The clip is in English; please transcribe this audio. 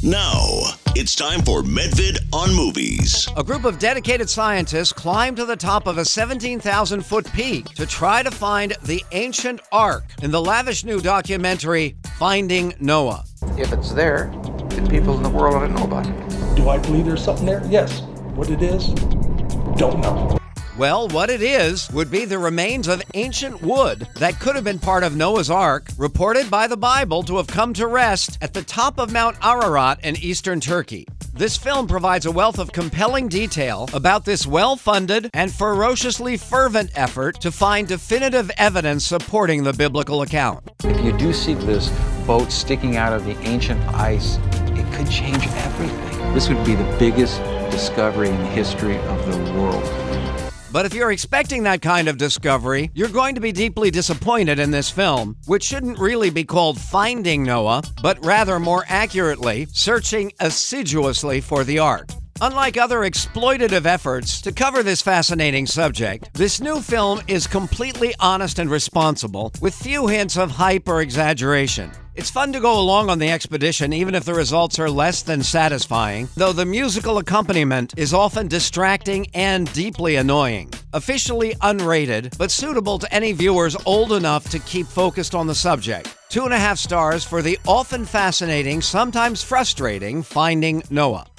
Now, it's time for Medvid on Movies. A group of dedicated scientists climbed to the top of a 17,000-foot peak to try to find the ancient Ark in the lavish new documentary Finding Noah. If it's there, then people in the world ought to know about it. Do I believe there's something there? Yes. What it is? Don't know. Well, what it is would be the remains of ancient wood that could have been part of Noah's Ark, reported by the Bible to have come to rest at the top of Mount Ararat in eastern Turkey. This film provides a wealth of compelling detail about this well-funded and ferociously fervent effort to find definitive evidence supporting the biblical account. If you do see this boat sticking out of the ancient ice, it could change everything. This would be the biggest discovery in the history of the world. But if you're expecting that kind of discovery, you're going to be deeply disappointed in this film, which shouldn't really be called Finding Noah, but rather more accurately, searching assiduously for the Ark. Unlike other exploitative efforts to cover this fascinating subject, this new film is completely honest and responsible, with few hints of hype or exaggeration. It's fun to go along on the expedition even if the results are less than satisfying, though the musical accompaniment is often distracting and deeply annoying. Officially unrated, but suitable to any viewers old enough to keep focused on the subject. 2.5 stars for the often fascinating, sometimes frustrating Finding Noah.